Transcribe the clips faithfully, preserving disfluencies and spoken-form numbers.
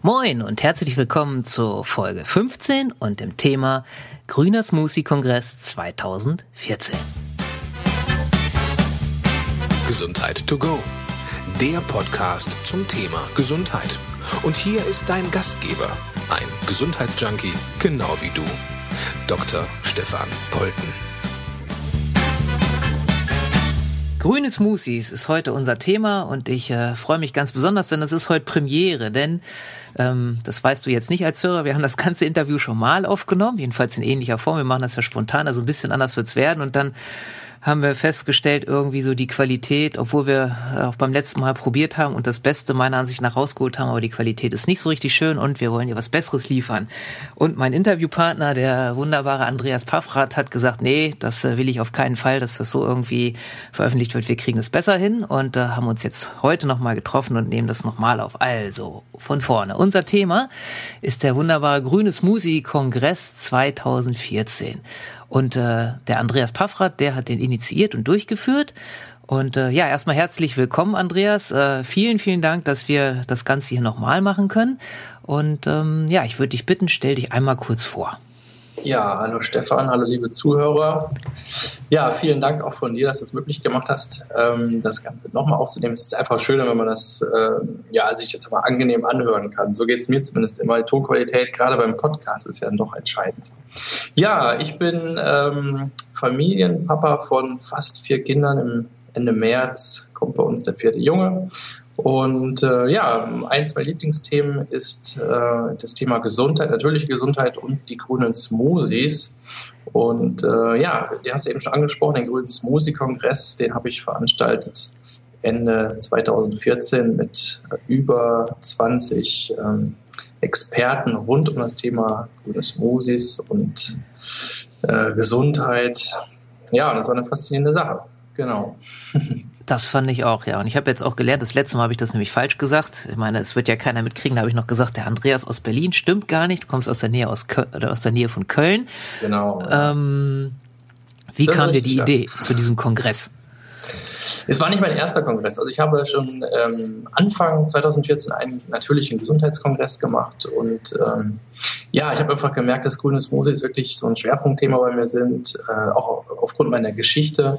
Moin und herzlich willkommen zur Folge fünfzehn und dem Thema Grüner Smoothie-Kongress zweitausendvierzehn. Gesundheit to go, der Podcast zum Thema Gesundheit. Und hier ist dein Gastgeber, ein Gesundheitsjunkie, genau wie du, Doktor Stefan Polten. Grüne Smoothies ist heute unser Thema und ich äh, freue mich ganz besonders, denn es ist heute Premiere, denn ähm, das weißt du jetzt nicht als Hörer, wir haben das ganze Interview schon mal aufgenommen, jedenfalls in ähnlicher Form, wir machen das ja spontan, also ein bisschen anders wird's werden und dann haben wir festgestellt, irgendwie so die Qualität, obwohl wir auch beim letzten Mal probiert haben und das Beste meiner Ansicht nach rausgeholt haben, aber die Qualität ist nicht so richtig schön und wir wollen dir was Besseres liefern. Und mein Interviewpartner, der wunderbare Andreas Paffrath, hat gesagt, nee, das will ich auf keinen Fall, dass das so irgendwie veröffentlicht wird, wir kriegen es besser hin und äh, haben uns jetzt heute nochmal getroffen und nehmen das nochmal auf. Also, von vorne. Unser Thema ist der wunderbare Grüne Smoothie-Kongress zweitausendvierzehn. Und äh, der Andreas Paffrath, der hat den initiiert und durchgeführt. Und äh, ja, erstmal herzlich willkommen, Andreas. Äh, vielen, vielen Dank, dass wir das Ganze hier nochmal machen können. Und ähm, ja, ich würde dich bitten, stell dich einmal kurz vor. Ja, hallo Stefan, hallo liebe Zuhörer. Ja, vielen Dank auch von dir, dass du es möglich gemacht hast, ähm, das Ganze nochmal aufzunehmen. Es ist einfach schöner, wenn man das äh, ja, sich jetzt mal angenehm anhören kann. So geht es mir zumindest immer. Die Tonqualität, gerade beim Podcast, ist ja dann doch entscheidend. Ja, ich bin ähm, Familienpapa von fast vier Kindern. Im Ende März kommt bei uns der vierte Junge. Und äh, ja, eins meiner Lieblingsthemen ist äh, das Thema Gesundheit, natürliche Gesundheit und die grünen Smoothies. Und äh, ja, du hast ja eben schon angesprochen, den grünen Smoothie-Kongress, den habe ich veranstaltet Ende zweitausendvierzehn mit über zwanzig ähm, Experten rund um das Thema grüne Smoothies und äh, Gesundheit. Ja, und das war eine faszinierende Sache. Genau. Das fand ich auch, ja. Und ich habe jetzt auch gelernt, das letzte Mal habe ich das nämlich falsch gesagt. Ich meine, es wird ja keiner mitkriegen. Da habe ich noch gesagt, der Andreas aus Berlin stimmt gar nicht. Du kommst aus der Nähe aus Köln, oder aus der Nähe von Köln. Genau. Ähm, wie das kam dir die Idee ja. zu diesem Kongress? Es war nicht mein erster Kongress. Also ich habe schon ähm, Anfang zweitausendvierzehn einen natürlichen Gesundheitskongress gemacht und ähm, ja, ich habe einfach gemerkt, dass grüne Smoothies wirklich so ein Schwerpunktthema bei mir sind, äh, auch aufgrund meiner Geschichte.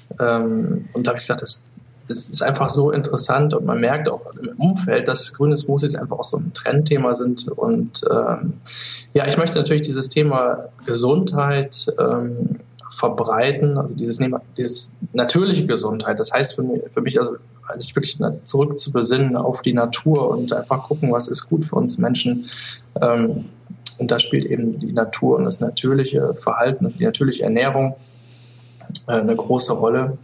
Ähm, und da habe ich gesagt, das, das ist einfach so interessant und man merkt auch im Umfeld, dass grüne Smoothies einfach auch so ein Trendthema sind. Und ähm, ja, ich möchte natürlich dieses Thema Gesundheit ähm, verbreiten, also dieses, dieses natürliche Gesundheit. Das heißt für mich, für mich also, also sich wirklich zurück zu besinnen auf die Natur und einfach gucken, was ist gut für uns Menschen. Ähm, und da spielt eben die Natur und das natürliche Verhalten, also die natürliche Ernährung eine große Rolle.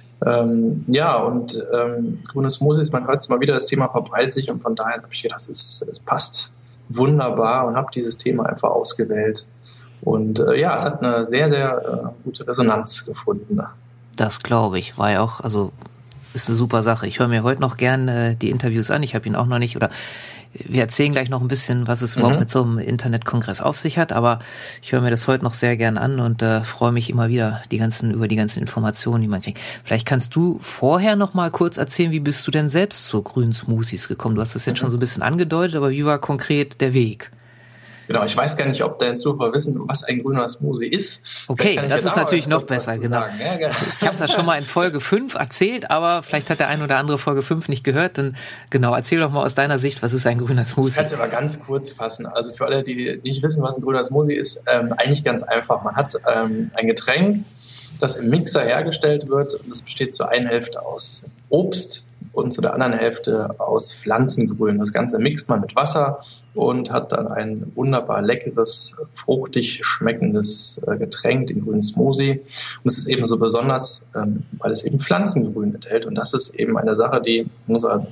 Ähm, ja, und ähm, grüne Smoothies, man hört es mal wieder, das Thema verbreitet sich und von daher habe ich gedacht, es, es passt wunderbar und habe dieses Thema einfach ausgewählt. Und äh, ja, es hat eine sehr, sehr äh, gute Resonanz gefunden. Das glaube ich, war ja auch, also ist eine super Sache. Ich höre mir heute noch gern äh, die Interviews an, ich habe ihn auch noch nicht, oder wir erzählen gleich noch ein bisschen, was es mhm. überhaupt mit so einem Internetkongress auf sich hat, aber ich höre mir das heute noch sehr gern an und äh, freue mich immer wieder die ganzen über die ganzen Informationen, die man kriegt. Vielleicht kannst du vorher noch mal kurz erzählen, wie bist du denn selbst zu grünen Smoothies gekommen? Du hast das jetzt mhm. schon so ein bisschen angedeutet, aber wie war konkret der Weg? Genau, ich weiß gar nicht, ob deine Zuhörer wissen, was ein grüner Smoothie ist. Okay, das ist natürlich noch besser, genau. Ja, genau. Ich habe das schon mal in Folge fünf erzählt, aber vielleicht hat der ein oder andere Folge fünf nicht gehört. Dann genau, erzähl doch mal aus deiner Sicht, was ist ein grüner Smoothie? Ich kann es aber ganz kurz fassen. Also für alle, die nicht wissen, was ein grüner Smoothie ist, ähm, eigentlich ganz einfach. Man hat ähm, ein Getränk, das im Mixer hergestellt wird und das besteht zu einer Hälfte aus Obst und zu der anderen Hälfte aus Pflanzengrün. Das Ganze mixt man mit Wasser und hat dann ein wunderbar leckeres, fruchtig schmeckendes Getränk, den grünen Smoothie. Und es ist eben so besonders, weil es eben Pflanzengrün enthält. Und das ist eben eine Sache, die in unserer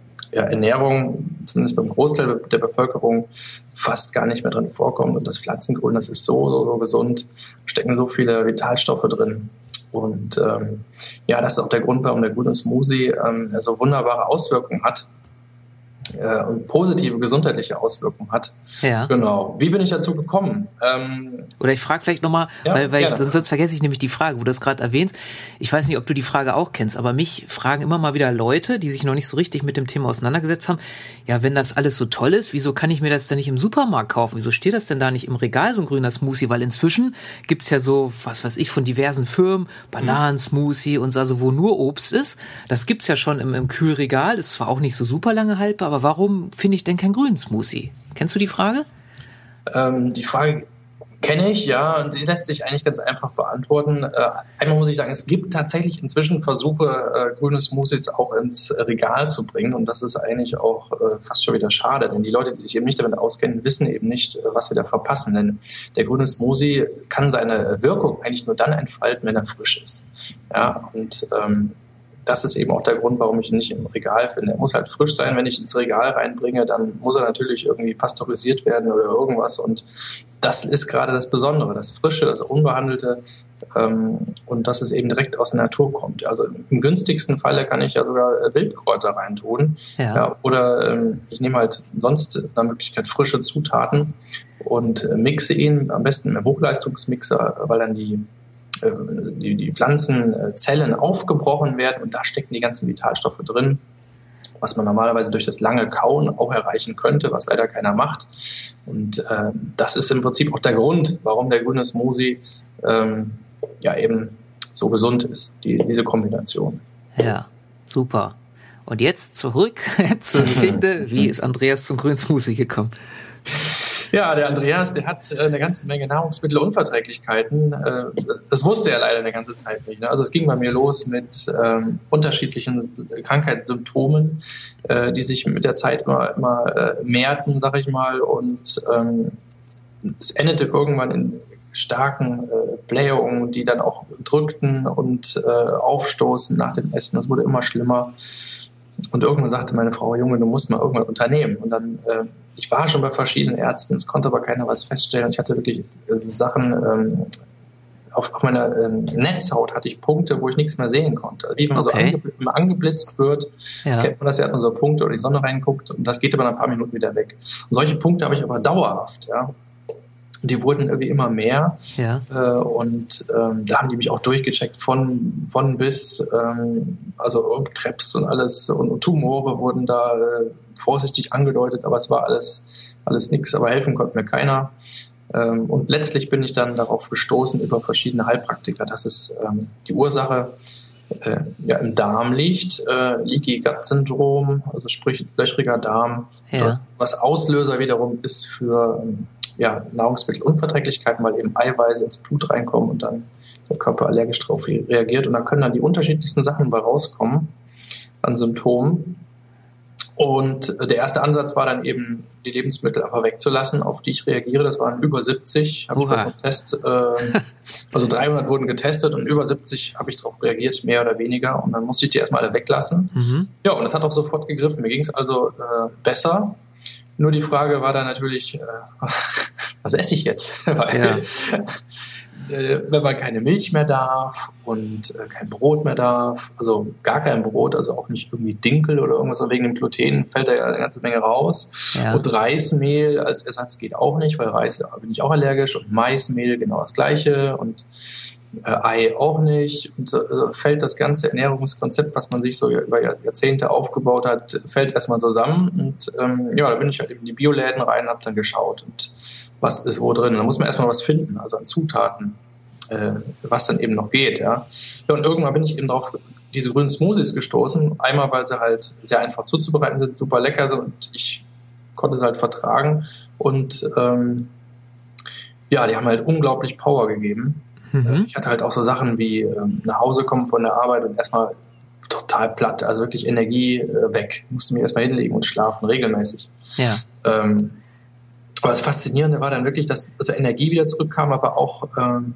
Ernährung, zumindest beim Großteil der Bevölkerung, fast gar nicht mehr drin vorkommt. Und das Pflanzengrün, das ist so, so, so gesund, stecken so viele Vitalstoffe drin. Und ähm, ja, das ist auch der Grund, warum der grüne Smoothie ähm, so wunderbare Auswirkungen hat. äh, und positive gesundheitliche Auswirkungen hat. Ja. Genau. Wie bin ich dazu gekommen? Ähm, Oder ich frage vielleicht nochmal, ja, weil, weil ich, gerne. sonst, sonst vergesse ich nämlich die Frage, wo du das gerade erwähnst. Ich weiß nicht, ob du die Frage auch kennst, aber mich fragen immer mal wieder Leute, die sich noch nicht so richtig mit dem Thema auseinandergesetzt haben, ja, wenn das alles so toll ist, wieso kann ich mir das denn nicht im Supermarkt kaufen? Wieso steht das denn da nicht im Regal, so ein grüner Smoothie? Weil inzwischen gibt's ja so, was weiß ich, von diversen Firmen, Bananensmoothie und so, also wo nur Obst ist. Das gibt's ja schon im, im Kühlregal, ist zwar auch nicht so super lange haltbar, aber warum finde ich denn keinen grünen Smoothie? Kennst du die Frage? Ähm, die Frage kenne ich, ja, und die lässt sich eigentlich ganz einfach beantworten. Äh, einmal muss ich sagen, es gibt tatsächlich inzwischen Versuche, äh, grüne Smoothies auch ins Regal zu bringen, und das ist eigentlich auch äh, fast schon wieder schade, denn die Leute, die sich eben nicht damit auskennen, wissen eben nicht, äh, was sie da verpassen, denn der grüne Smoothie kann seine Wirkung eigentlich nur dann entfalten, wenn er frisch ist. Ja, und ähm, das ist eben auch der Grund, warum ich ihn nicht im Regal finde. Er muss halt frisch sein. Wenn ich ihn ins Regal reinbringe, dann muss er natürlich irgendwie pasteurisiert werden oder irgendwas. Und das ist gerade das Besondere, das Frische, das Unbehandelte, ähm, und dass es eben direkt aus der Natur kommt. Also im günstigsten Falle kann ich ja sogar Wildkräuter reintun. Ja. Ja, oder ähm, ich nehme halt sonst nach Möglichkeit frische Zutaten und äh, mixe ihn, am besten im Hochleistungsmixer, weil dann die Die, die Pflanzenzellen aufgebrochen werden, und da stecken die ganzen Vitalstoffe drin, was man normalerweise durch das lange Kauen auch erreichen könnte, was leider keiner macht. Und äh, das ist im Prinzip auch der Grund, warum der grüne Smoothie ähm, ja eben so gesund ist, die, diese Kombination. Ja, super. Und jetzt zurück zur Geschichte. Wie ist Andreas zum grünen Smoothie gekommen? Ja, der Andreas, der hat eine ganze Menge Nahrungsmittelunverträglichkeiten. Das wusste er leider eine ganze Zeit nicht. Also es ging bei mir los mit ähm, unterschiedlichen Krankheitssymptomen, äh, die sich mit der Zeit immer, immer äh, mehrten, sag ich mal. Und ähm, es endete irgendwann in starken äh, Blähungen, die dann auch drückten und äh, aufstoßen nach dem Essen. Das wurde immer schlimmer. Und irgendwann sagte meine Frau, Junge, du musst mal irgendwann unternehmen. Und dann, äh, ich war schon bei verschiedenen Ärzten, es konnte aber keiner was feststellen. Ich hatte wirklich äh, Sachen, ähm, auf, auf meiner ähm, Netzhaut hatte ich Punkte, wo ich nichts mehr sehen konnte. Wie man Okay. so ange, wenn man angeblitzt wird, Ja. kennt man das ja, hat man so Punkte oder die Sonne reinguckt, und das geht aber nach ein paar Minuten wieder weg. Und solche Punkte habe ich aber dauerhaft, ja. Und die wurden irgendwie immer mehr. Ja. Äh, und ähm, da haben die mich auch durchgecheckt von, von bis, ähm, also Krebs und alles, und, und Tumore wurden da äh, vorsichtig angedeutet, aber es war alles, alles nix, aber helfen konnte mir keiner. Ähm, und letztlich bin ich dann darauf gestoßen über verschiedene Heilpraktiker, dass es ähm, die Ursache äh, ja, im Darm liegt, äh, Leaky Gut Syndrom, also sprich löchriger Darm, Ja. was Auslöser wiederum ist für ähm, ja, Nahrungsmittelunverträglichkeiten, weil eben Eiweiße ins Blut reinkommen und dann der Körper allergisch darauf reagiert. Und da können dann die unterschiedlichsten Sachen bei rauskommen an Symptomen. Und der erste Ansatz war dann eben, die Lebensmittel einfach wegzulassen, auf die ich reagiere. Das waren über siebzig, habe ich bei so einem Test, äh, also dreihundert wurden getestet und über siebzig habe ich darauf reagiert, mehr oder weniger. Und dann musste ich die erstmal alle weglassen. Mhm. Ja, und das hat auch sofort gegriffen. Mir ging es also äh, besser. Nur die Frage war dann natürlich, äh, was esse ich jetzt? Weil, Ja. äh, wenn man keine Milch mehr darf und äh, kein Brot mehr darf, also gar kein Brot, also auch nicht irgendwie Dinkel oder irgendwas, wegen dem Gluten fällt da ja eine ganze Menge raus. Ja. Und Reismehl als Ersatz geht auch nicht, weil Reis, da bin ich auch allergisch, und Maismehl genau das Gleiche, und äh, Ei auch nicht. Und äh, fällt das ganze Ernährungskonzept, was man sich so über Jahrzehnte aufgebaut hat, fällt erstmal zusammen. Und ähm, ja, da bin ich halt in die Bioläden rein und habe dann geschaut, und was ist wo drin. Da muss man erstmal was finden, also an Zutaten, äh, was dann eben noch geht. Ja. Ja, und irgendwann bin ich eben drauf diese grünen Smoothies gestoßen. Einmal, weil sie halt sehr einfach zuzubereiten sind, super lecker sind, und ich konnte sie halt vertragen. Und ähm, ja, die haben halt unglaublich Power gegeben. Mhm. Ich hatte halt auch so Sachen wie ähm, nach Hause kommen von der Arbeit und erstmal total platt, also wirklich Energie äh, weg. Ich musste mich erstmal hinlegen und schlafen, regelmäßig. Ja. Ähm, aber das Faszinierende war dann wirklich, dass also Energie wieder zurückkam, aber auch ähm,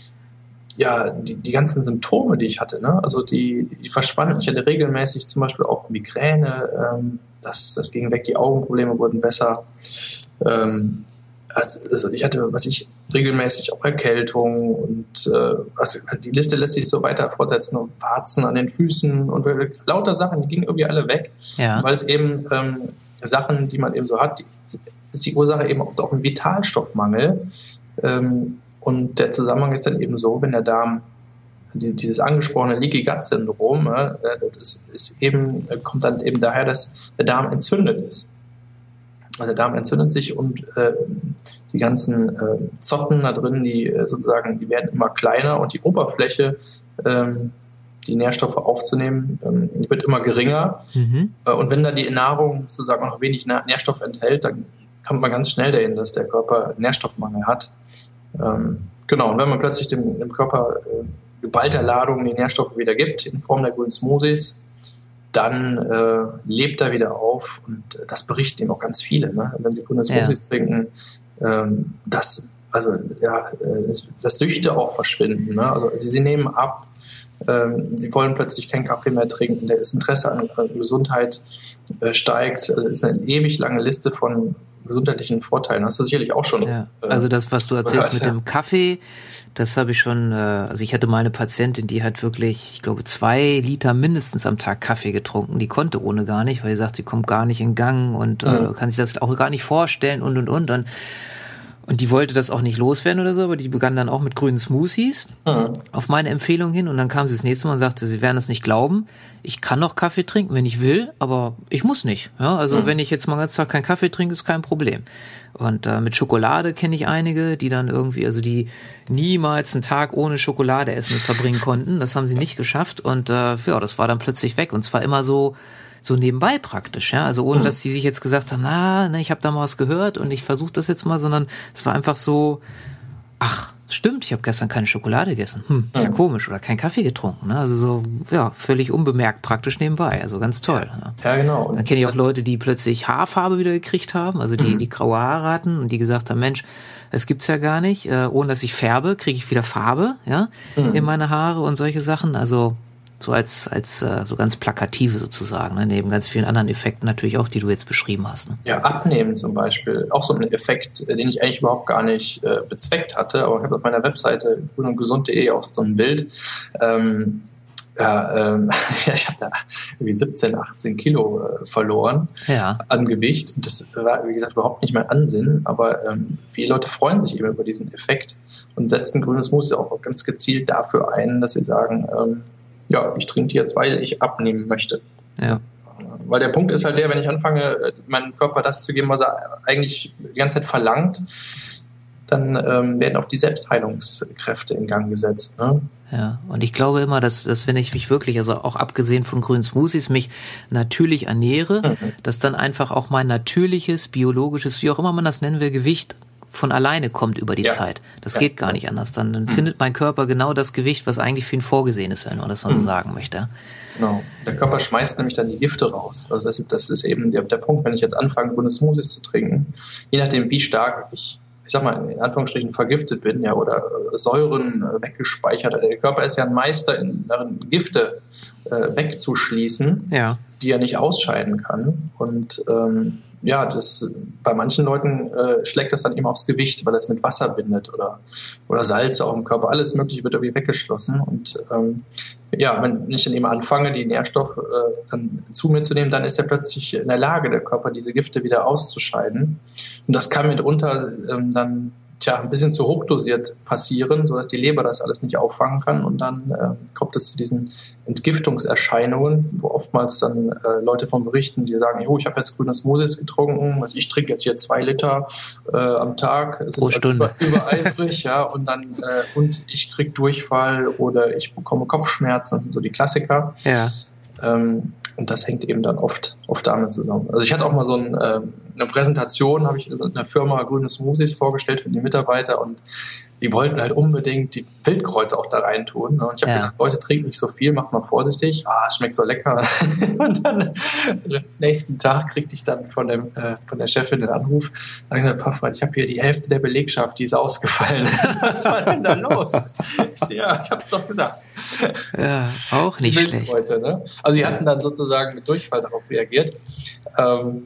ja, die, die ganzen Symptome, die ich hatte, ne? Also die, die verschwanden. Ich hatte regelmäßig zum Beispiel auch Migräne, ähm, das, das ging weg, die Augenprobleme wurden besser. Ähm, also ich hatte, was ich regelmäßig auch Erkältung, und äh, also die Liste lässt sich so weiter fortsetzen, und Warzen an den Füßen und lauter Sachen, die gingen irgendwie alle weg, Ja. weil es eben ähm, Sachen, die man eben so hat, die, ist die Ursache eben oft auch ein Vitalstoffmangel. Ähm, und der Zusammenhang ist dann eben so, wenn der Darm die, dieses angesprochene Leaky Gut Syndrom, äh, das ist, ist eben, kommt dann eben daher, dass der Darm entzündet ist. Also der Darm entzündet sich und äh, die ganzen äh, Zotten da drin, die äh, sozusagen, die werden immer kleiner und die Oberfläche, ähm, die Nährstoffe aufzunehmen, ähm, die wird immer geringer. Mhm. Äh, und wenn da die Nahrung sozusagen noch wenig Nährstoff enthält, dann kommt man ganz schnell dahin, dass der Körper Nährstoffmangel hat. Ähm, genau, und wenn man plötzlich dem, dem Körper äh, geballter Ladung die Nährstoffe wieder gibt, in Form der grünen Smoothies, dann äh, lebt er wieder auf und äh, das berichten eben auch ganz viele, ne? Wenn sie grüne Smoothies ja. trinken, ähm, dass also ja, äh, dass Süchte auch verschwinden, ne? Also sie, sie nehmen ab, ähm, sie wollen plötzlich keinen Kaffee mehr trinken, das Interesse an äh, Gesundheit äh, steigt, also ist eine ewig lange Liste von gesundheitlichen Vorteilen. Hast du sicherlich auch schon. Ja. Also das, was du erzählst mit dem Kaffee, das habe ich schon, also ich hatte mal eine Patientin, die hat wirklich, ich glaube, zwei Liter mindestens am Tag Kaffee getrunken. Die konnte ohne gar nicht, weil sie sagt, sie kommt gar nicht in Gang und mhm. äh, kann sich das auch gar nicht vorstellen und, und, und. Und, und die wollte das auch nicht loswerden oder so, aber die begann dann auch mit grünen Smoothies mhm. auf meine Empfehlung hin. Und dann kam sie das nächste Mal und sagte, sie werden das nicht glauben. Ich kann noch Kaffee trinken, wenn ich will, aber ich muss nicht. Ja, also mhm. wenn ich jetzt mal den ganzen Tag keinen Kaffee trinke, ist kein Problem. Und äh, mit Schokolade kenne ich einige, die dann irgendwie, also die niemals einen Tag ohne Schokolade essen verbringen konnten. Das haben sie nicht geschafft und äh, ja, das war dann plötzlich weg. Und zwar immer so so nebenbei praktisch, ja, also ohne, mhm. dass die sich jetzt gesagt haben, na, ne, ich habe da mal was gehört und ich versuche das jetzt mal, sondern es war einfach so, ach, stimmt, ich habe gestern keine Schokolade gegessen, hm, ist ja mhm. komisch, oder keinen Kaffee getrunken, ne? Also so, ja, völlig unbemerkt praktisch nebenbei, also ganz toll. Ja, ja genau. Und dann kenne ich auch Leute, die plötzlich Haarfarbe wieder gekriegt haben, also die, mhm. die graue Haare hatten und die gesagt haben, Mensch, es gibt's ja gar nicht, äh, ohne dass ich färbe, kriege ich wieder Farbe, ja, mhm. in meine Haare und solche Sachen, also so als als äh, so ganz plakative sozusagen, ne? Neben ganz vielen anderen Effekten natürlich auch, die du jetzt beschrieben hast. Ne? Ja, Abnehmen zum Beispiel, auch so ein Effekt, den ich eigentlich überhaupt gar nicht äh, bezweckt hatte, aber ich habe auf meiner Webseite grün und gesund punkt de auch so ein Bild. Ähm, ja, ähm, ja, ich habe da irgendwie siebzehn, achtzehn Kilo äh, verloren ja. an Gewicht und das war, wie gesagt, überhaupt nicht mein Ansinnen, aber ähm, viele Leute freuen sich eben über diesen Effekt und setzen grünes Smoothie auch ganz gezielt dafür ein, dass sie sagen, ähm, ja, ich trinke die jetzt, weil ich abnehmen möchte. Ja. Weil der Punkt ist halt der, wenn ich anfange, meinem Körper das zu geben, was er eigentlich die ganze Zeit verlangt, dann ähm, werden auch die Selbstheilungskräfte in Gang gesetzt. Ne? Ja, und ich glaube immer, dass, dass wenn ich mich wirklich, also auch abgesehen von grünen Smoothies, mich natürlich ernähre, mhm. dass dann einfach auch mein natürliches, biologisches, wie auch immer man das nennen will, Gewicht von alleine kommt über die ja. Zeit. Das ja. geht gar nicht anders. Dann, dann mhm. findet mein Körper genau das Gewicht, was eigentlich für ihn vorgesehen ist, wenn man das mal so mhm. sagen möchte. Genau. Der Körper schmeißt nämlich dann die Gifte raus. Also das, das ist eben der, der Punkt, wenn ich jetzt anfange, grüne Smoothies zu trinken, je nachdem, wie stark ich, ich sag mal, in Anführungsstrichen vergiftet bin, ja, oder Säuren äh, weggespeichert. Der Körper ist ja ein Meister in darin, Gifte äh, wegzuschließen, ja. die er nicht ausscheiden kann. Und ähm, ja, das, bei manchen Leuten äh, schlägt das dann eben aufs Gewicht, weil es mit Wasser bindet oder, oder Salz auch im Körper. Alles Mögliche wird irgendwie weggeschlossen. Und ähm, ja, wenn ich dann eben anfange, die Nährstoffe äh, dann zu mir zu nehmen, dann ist er plötzlich in der Lage, der Körper diese Gifte wieder auszuscheiden. Und das kann mitunter ähm, dann tja, ein bisschen zu hochdosiert passieren, sodass die Leber das alles nicht auffangen kann. Und dann äh, kommt es zu diesen Entgiftungserscheinungen, wo oftmals dann äh, Leute von berichten, die sagen, jo, ich habe jetzt grüne Smoothies getrunken, also ich trinke jetzt hier zwei Liter äh, am Tag, sind pro Stunde über, übereifrig, ja, und dann äh, und ich kriege Durchfall oder ich bekomme Kopfschmerzen, das sind so die Klassiker. Ja. Ähm, Und das hängt eben dann oft, oft damit zusammen. Also ich hatte auch mal so ein, äh, eine Präsentation, habe ich in einer Firma grüne Smoothies vorgestellt für die Mitarbeiter und die wollten halt unbedingt die Wildkräuter auch da reintun. Ne? Und ich habe ja. gesagt, Leute, trinkt nicht so viel, macht mal vorsichtig. Ah, es schmeckt so lecker. Und dann am nächsten Tag kriegte ich dann von, dem, äh, von der Chefin den Anruf. Da habe ich gesagt, Papa, ich habe hier die Hälfte der Belegschaft, die ist ausgefallen. Was war denn da los? Ich so, ja, ich habe es doch gesagt. Ja, auch nicht schlecht. Ne? Also die hatten dann sozusagen mit Durchfall darauf reagiert. Ähm,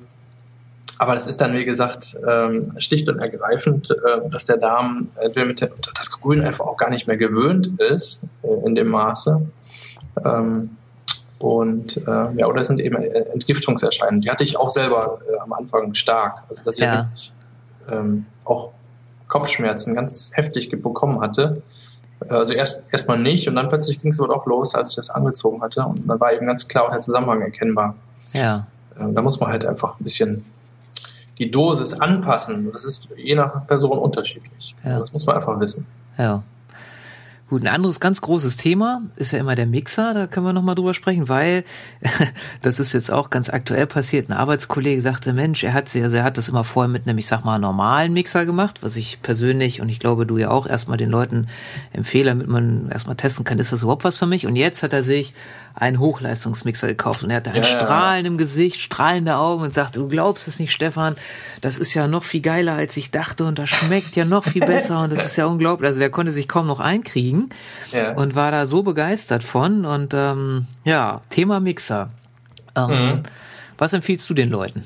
Aber das ist dann, wie gesagt, schlicht und ergreifend, dass der Darm mit der, das Grün einfach auch gar nicht mehr gewöhnt ist in dem Maße. Und äh, ja, oder es sind eben Entgiftungserscheinungen. Die hatte ich auch selber äh, am Anfang stark. Also dass ich ja. wirklich ähm, auch Kopfschmerzen ganz heftig bekommen hatte. Also erst erstmal nicht und dann plötzlich ging es aber doch los, als ich das angezogen hatte. Und dann war eben ganz klar auch der Zusammenhang erkennbar. Ja. Äh, da muss man halt einfach ein bisschen die Dosis anpassen. Das ist je nach Person unterschiedlich. Ja. Also das muss man einfach wissen. Ja. Gut, ein anderes ganz großes Thema ist ja immer der Mixer, da können wir nochmal drüber sprechen, weil das ist jetzt auch ganz aktuell passiert. Ein Arbeitskollege sagte, Mensch, er hat also er hat das immer vorher mit einem, ich sag mal, normalen Mixer gemacht, was ich persönlich und ich glaube du ja auch erstmal den Leuten empfehle, damit man erstmal testen kann, ist das überhaupt was für mich? Und jetzt hat er sich einen Hochleistungsmixer gekauft und er hatte ein ja, Strahlen ja. im Gesicht, strahlende Augen und sagte, du glaubst es nicht, Stefan, das ist ja noch viel geiler, als ich dachte und das schmeckt ja noch viel besser und das ist ja unglaublich. Also der konnte sich kaum noch einkriegen. Ja. Und war da so begeistert von. Und ähm, ja, Thema Mixer. Ähm, mhm. Was empfiehlst du den Leuten?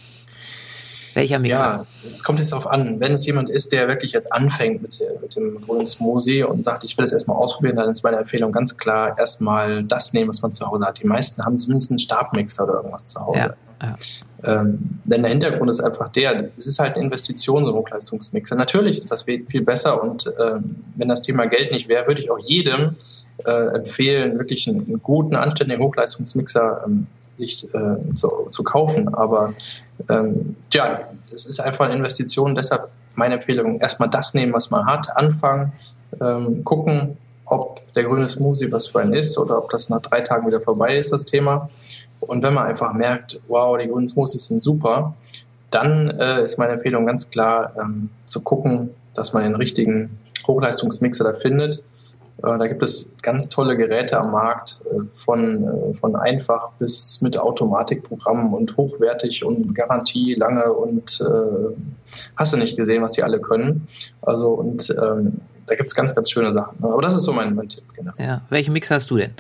Welcher Mixer? Ja, es kommt jetzt darauf an. Wenn es jemand ist, der wirklich jetzt anfängt mit, mit dem grünen Smoothie und sagt, ich will es erstmal ausprobieren, dann ist meine Empfehlung ganz klar, erstmal das nehmen, was man zu Hause hat. Die meisten haben zumindest einen Stabmixer oder irgendwas zu Hause. Ja. Ja. Ähm, denn der Hintergrund ist einfach der, es ist halt eine Investition, so ein Hochleistungsmixer. Natürlich ist das viel besser und ähm, wenn das Thema Geld nicht wäre, würde ich auch jedem äh, empfehlen, wirklich einen, einen guten, anständigen Hochleistungsmixer ähm, sich äh, zu, zu kaufen. Aber ähm, ja, es ist einfach eine Investition, deshalb meine Empfehlung, erstmal das nehmen, was man hat, anfangen, ähm, gucken, ob der grüne Smoothie was für einen ist oder ob das nach drei Tagen wieder vorbei ist, das Thema. Und wenn man einfach merkt, wow, die grünen Smoothies sind super, dann äh, ist meine Empfehlung ganz klar, ähm, zu gucken, dass man den richtigen Hochleistungsmixer da findet. Äh, da gibt es ganz tolle Geräte am Markt, äh, von, äh, von einfach bis mit Automatikprogrammen und hochwertig und Garantie lange und äh, hast du nicht gesehen, was die alle können. Also und ähm, da gibt es ganz, ganz schöne Sachen. Aber das ist so mein, mein Tipp. Genau. Ja, welchen Mixer hast du denn?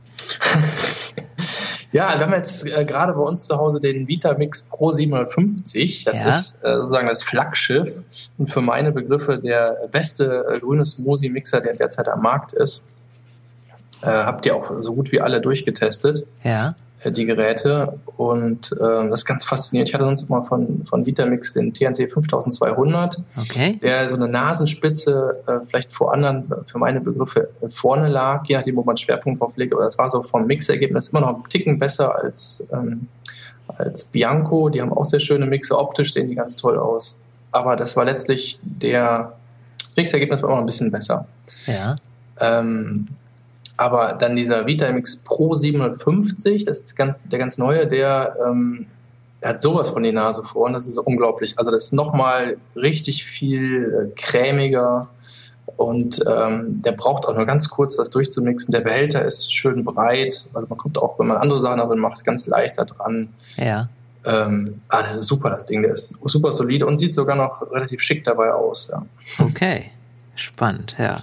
Ja, wir haben jetzt äh, gerade bei uns zu Hause den Vitamix Pro siebenhundertfünfzig. Das ja. ist äh, sozusagen das Flaggschiff und für meine Begriffe der beste äh, grüne Smoothie-Mixer, der derzeit am Markt ist. Äh, habt ihr auch so gut wie alle durchgetestet, ja. äh, die Geräte. Und äh, das ist ganz faszinierend. Ich hatte sonst immer von, von Vitamix den T N C fünftausendzweihundert, okay. der so eine Nasenspitze äh, vielleicht vor anderen, für meine Begriffe, äh, vorne lag, je nachdem, wo man Schwerpunkt drauf legt. Aber das war so vom Mixergebnis immer noch einen Ticken besser als, ähm, als Bianco. Die haben auch sehr schöne Mixer. Optisch sehen die ganz toll aus. Aber das war letztlich der, das Mixergebnis war auch noch ein bisschen besser. Ja. Ähm, Aber dann dieser Vitamix Pro siebenhundertfünfzig, das ist ganz, der ganz neue, der, ähm, der hat sowas von die Nase vor und das ist unglaublich. Also das ist nochmal richtig viel äh, cremiger und ähm, der braucht auch nur ganz kurz, das durchzumixen. Der Behälter ist schön breit, also man kommt auch, wenn man andere Sachen aber macht, ganz leicht da dran. Ja. Ähm, ah, das ist super, das Ding. Der ist super solide und sieht sogar noch relativ schick dabei aus. Ja. Okay, spannend, ja.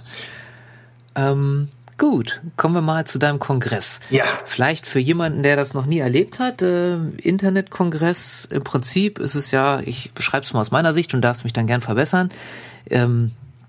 Ähm Gut, kommen wir mal zu deinem Kongress. Ja. Vielleicht für jemanden, der das noch nie erlebt hat, äh, Internetkongress, im Prinzip ist es ja, ich beschreibe es mal aus meiner Sicht und darfst mich dann gern verbessern, ähm,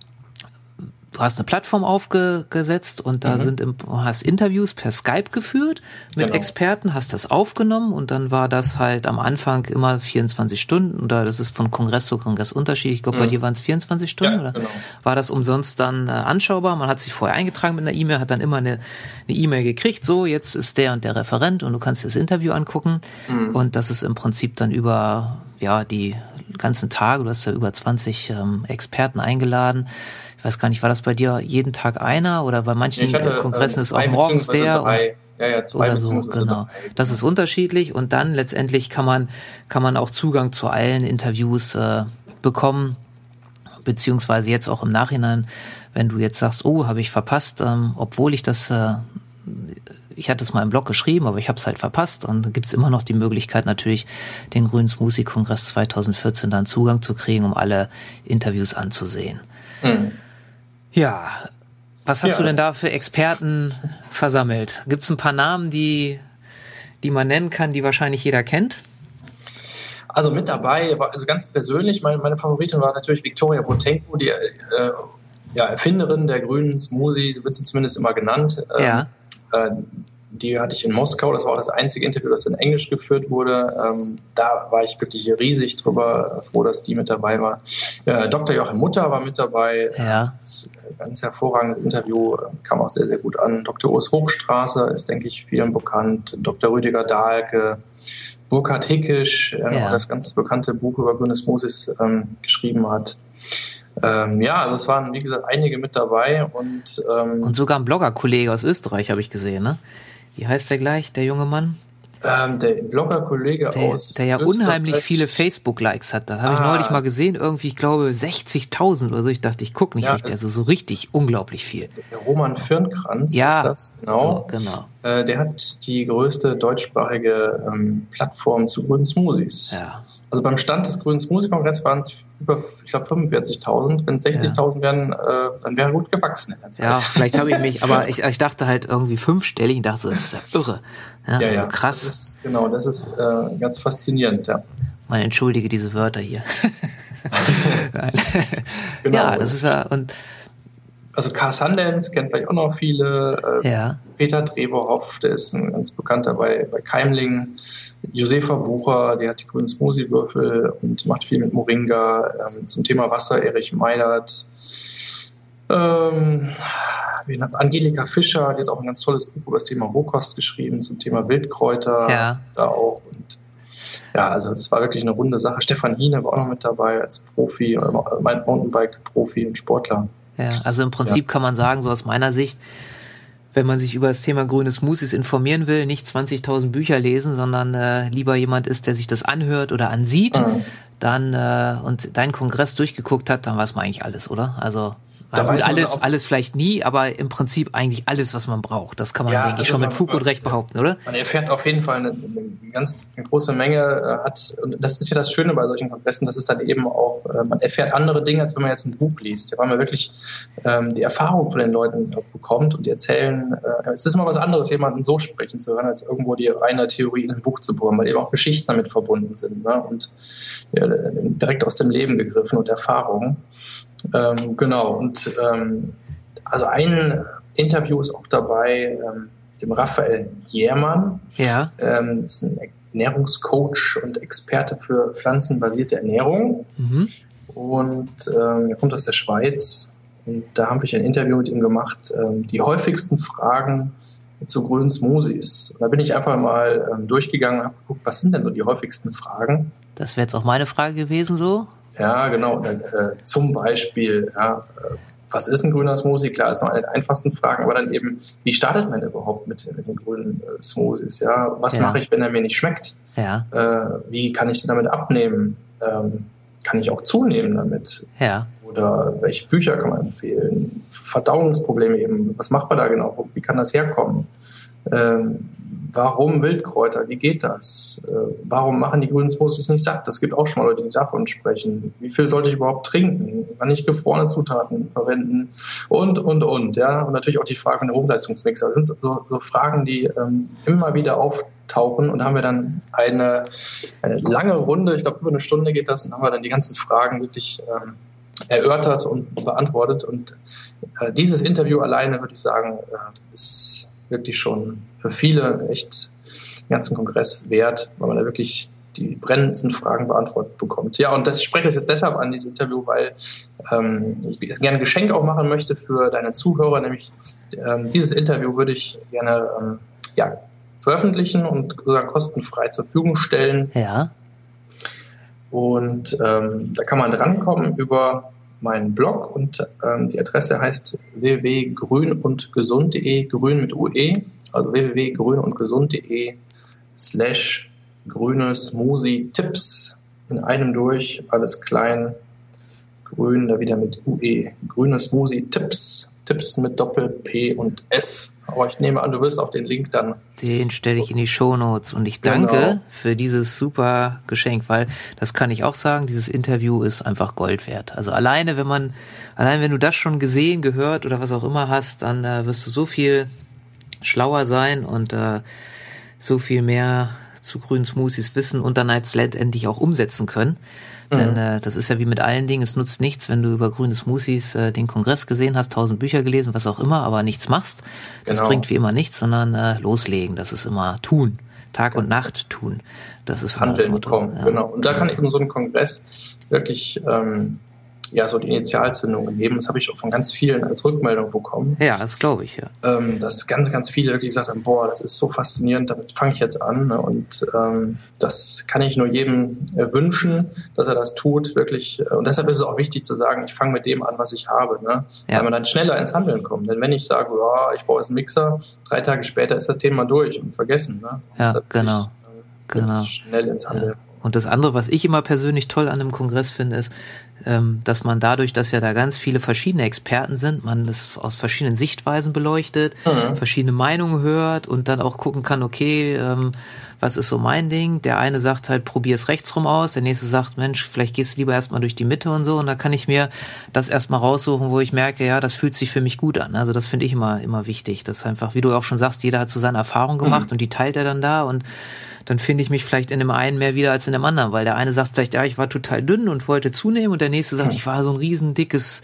du hast eine Plattform aufgesetzt und da mhm. sind im, hast Interviews per Skype geführt mit genau. Experten, hast das aufgenommen und dann war das halt am Anfang immer vierundzwanzig Stunden oder das ist von Kongress zu Kongress unterschiedlich. Ich glaube, mhm. bei dir waren es vierundzwanzig Stunden ja, oder genau. war das umsonst dann äh, anschaubar? Man hat sich vorher eingetragen mit einer E-Mail, hat dann immer eine eine E-Mail gekriegt, so jetzt ist der und der Referent und du kannst dir das Interview angucken mhm. und das ist im Prinzip dann über ja die ganzen Tage, du hast ja über zwanzig ähm, Experten eingeladen. Ich weiß gar nicht, war das bei dir jeden Tag einer oder bei manchen hatte, Kongressen äh, ist auch morgens der drei. und, ja, ja, zwei oder so, genau. Drei. Das ist unterschiedlich und dann letztendlich kann man kann man auch Zugang zu allen Interviews äh, bekommen, beziehungsweise jetzt auch im Nachhinein, wenn du jetzt sagst, oh, habe ich verpasst, ähm, obwohl ich das äh, ich hatte es mal im Blog geschrieben, aber ich habe es halt verpasst und da gibt es immer noch die Möglichkeit natürlich, den Grünen Smoothie-Kongress zweitausendvierzehn dann Zugang zu kriegen, um alle Interviews anzusehen. Mhm. Ja, was hast ja, du denn da für Experten versammelt? Gibt es ein paar Namen, die, die man nennen kann, die wahrscheinlich jeder kennt? Also mit dabei, also ganz persönlich, meine, meine Favoritin war natürlich Viktoria Botenko, die äh, ja, Erfinderin der grünen Smoothie, so wird sie zumindest immer genannt. Ja. Äh, die hatte ich in Moskau, das war auch das einzige Interview, das in Englisch geführt wurde. Ähm, da war ich wirklich riesig drüber froh, dass die mit dabei war. Äh, Doktor Joachim Mutter war mit dabei. Ja. Ganz hervorragendes Interview, kam auch sehr, sehr gut an. Doktor Urs Hochstraße ist, denke ich, vielen bekannt. Doktor Rüdiger Dahlke, Burkhard Hickisch, der ja. noch das ganz bekannte Buch über Grünes Musis ähm, geschrieben hat. Ähm, ja, also es waren, wie gesagt, einige mit dabei. Und, ähm, und sogar ein Blogger-Kollege aus Österreich habe ich gesehen, ne? Wie heißt der gleich, der junge Mann? Ähm, der Blogger-Kollege aus Der ja Österreich. Unheimlich viele Facebook-Likes hat. Da habe ah. ich neulich mal gesehen, irgendwie, ich glaube, sechzigtausend oder so. Ich dachte, ich gucke nicht ja, richtig. Also so richtig unglaublich viel. Der Roman Firnkranz ja, ist das, genau. So, genau. Äh, der hat die größte deutschsprachige ähm, Plattform zu Grünen Smoothies. Ja. Also beim Stand des Grünen Smoothie-Kongresses waren es über, ich glaube, fünfundvierzigtausend. Wenn es sechzigtausend ja. wären, äh, dann wäre er gut gewachsen in der Zeit. Ja, vielleicht habe ich mich, aber ich, ich dachte halt irgendwie fünfstellig. Ich dachte, das ist ja irre. Ja, ja, ja. Krass. Das ist, genau, das ist äh, ganz faszinierend, ja. Man entschuldige diese Wörter hier. Genau. Ja, das ist ja, und also Karl Sundance kennt vielleicht auch noch viele. Äh, ja. Peter Trevorhoff, der ist ein ganz bekannter bei, bei Keimling. Josefa Bucher, der hat die grünen Smoothie-Würfel und macht viel mit Moringa. Ähm, zum Thema Wasser, Erich Meidert. Ähm, Angelika Fischer, die hat auch ein ganz tolles Buch über das Thema Rohkost geschrieben, zum Thema Wildkräuter. Ja. Da auch. Und ja, also das war wirklich eine runde Sache. Stefan Hiene war auch noch mit dabei als Profi, Mountainbike-Profi und Sportler. Ja, also im Prinzip ja. kann man sagen, so aus meiner Sicht, wenn man sich über das Thema grüne Smoothies informieren will, nicht zwanzigtausend Bücher lesen, sondern äh, lieber jemand ist, der sich das anhört oder ansieht, mhm. dann äh, und deinen Kongress durchgeguckt hat, dann weiß man eigentlich alles, oder? Also da weiß alles, alles vielleicht nie, aber im Prinzip eigentlich alles, was man braucht. Das kann man, ja, denke ich, schon mit Fug und Recht behaupten, oder? Man erfährt auf jeden Fall eine, eine ganz eine große Menge, äh, hat, und das ist ja das Schöne bei solchen Kongressen, das ist dann eben auch, äh, man erfährt andere Dinge, als wenn man jetzt ein Buch liest. Ja, weil man wirklich ähm, die Erfahrung von den Leuten bekommt und die erzählen, äh, es ist immer was anderes, jemanden so sprechen zu hören, als irgendwo die reine Theorie in ein Buch zu bohren, weil eben auch Geschichten damit verbunden sind, ne? Und ja, direkt aus dem Leben gegriffen und Erfahrungen. Ähm, genau, und ähm, also ein Interview ist auch dabei, ähm, dem Raphael Jährmann. Ja. Ähm, ist ein Ernährungscoach und Experte für pflanzenbasierte Ernährung. Mhm. Und ähm, er kommt aus der Schweiz. Und da habe ich ein Interview mit ihm gemacht, ähm, die häufigsten Fragen zu grünen Smoothies. Und da bin ich einfach mal ähm, durchgegangen und habe geguckt, was sind denn so die häufigsten Fragen? Das wäre jetzt auch meine Frage gewesen, so. Ja, genau. Äh, zum Beispiel, ja, äh, was ist ein grüner Smoothie? Klar, das ist noch eine der einfachsten Fragen, aber dann eben, wie startet man überhaupt mit, mit den grünen äh, Smoothies? Ja, was ja. mache ich, wenn er mir nicht schmeckt? Ja. Äh, wie kann ich denn damit abnehmen? Ähm, kann ich auch zunehmen damit? Ja. Oder welche Bücher kann man empfehlen? Verdauungsprobleme eben. Was macht man da genau? Wie kann das herkommen? Ähm, Warum Wildkräuter? Wie geht das? Warum machen die grünen Smoothies nicht satt? Das gibt auch schon mal Leute, die davon sprechen. Wie viel sollte ich überhaupt trinken? Kann ich gefrorene Zutaten verwenden? Und, und, und. Ja, und natürlich auch die Frage von der Hochleistungsmixer. Das sind so, so Fragen, die ähm, immer wieder auftauchen. Und da haben wir dann eine, eine lange Runde, ich glaube über eine Stunde geht das, und haben wir dann die ganzen Fragen wirklich ähm, erörtert und beantwortet. Und äh, dieses Interview alleine, würde ich sagen, äh, ist wirklich schon für viele echt den ganzen Kongress wert, weil man da wirklich die brennendsten Fragen beantwortet bekommt. Ja, und das, ich spreche das jetzt deshalb an, dieses Interview, weil ähm, ich gerne ein Geschenk auch machen möchte für deine Zuhörer, nämlich ähm, dieses Interview würde ich gerne ähm, ja, veröffentlichen und sozusagen kostenfrei zur Verfügung stellen. Ja. Und ähm, da kann man drankommen über meinen Blog und ähm, die Adresse heißt w w w punkt grün und gesund punkt de, grün mit U E, also w w w punkt grün und gesund punkt de slash grüne Smoothie Tipps in einem durch, alles klein, grün, da wieder mit U E, grüne Smoothie Tipps, Tipps mit Doppel-P und S. Aber ich nehme an, du wirst auf den Link dann... Den stelle ich in die Shownotes und ich danke genau. für dieses super Geschenk, weil das kann ich auch sagen, dieses Interview ist einfach Gold wert. Also alleine, wenn man, allein wenn du das schon gesehen, gehört oder was auch immer hast, dann äh, wirst du so viel schlauer sein und äh, so viel mehr zu grünen Smoothies wissen und dann als letztendlich auch umsetzen können. Mhm. Denn äh, das ist ja wie mit allen Dingen, es nutzt nichts, wenn du über grüne Smoothies äh, den Kongress gesehen hast, tausend Bücher gelesen, was auch immer, aber nichts machst. Das Genau. bringt wie immer nichts, sondern äh, loslegen, das ist immer tun. Tag Ganz und Nacht tun. Das, das ist Handeln das Motto. Kommen, ja. Genau. Und da kann eben so ein Kongress wirklich ähm, ja so die Initialzündung geben. Das habe ich auch von ganz vielen als Rückmeldung bekommen. Ja, das glaube ich, ja. Ähm, dass ganz, ganz viele wirklich gesagt haben, boah, das ist so faszinierend, damit fange ich jetzt an. Ne? Und ähm, das kann ich nur jedem äh, wünschen, dass er das tut, wirklich. Und deshalb ist es auch wichtig zu sagen, ich fange mit dem an, was ich habe. Ne? Ja. Weil man dann schneller ins Handeln kommt. Denn wenn ich sage, ja, ich brauche jetzt einen Mixer, drei Tage später ist das Thema durch und vergessen. Ne? Ja, genau. Ich, äh, genau. Schnell ins Handeln. Ja. Und das andere, was ich immer persönlich toll an einem Kongress finde, ist, ähm, dass man dadurch, dass ja da ganz viele verschiedene Experten sind, man das aus verschiedenen Sichtweisen beleuchtet, mhm. verschiedene Meinungen hört und dann auch gucken kann, okay, ähm, was ist so mein Ding? Der eine sagt halt, probier es rechtsrum aus, der nächste sagt, Mensch, vielleicht gehst du lieber erstmal durch die Mitte und so, und da kann ich mir das erstmal raussuchen, wo ich merke, ja, das fühlt sich für mich gut an. Also das finde ich immer immer wichtig, dass einfach, wie du auch schon sagst, jeder hat so seine Erfahrung gemacht mhm. und die teilt er dann da, und dann finde ich mich vielleicht in dem einen mehr wieder als in dem anderen, weil der eine sagt vielleicht, ja, ich war total dünn und wollte zunehmen, und der nächste sagt, ich war so ein riesen dickes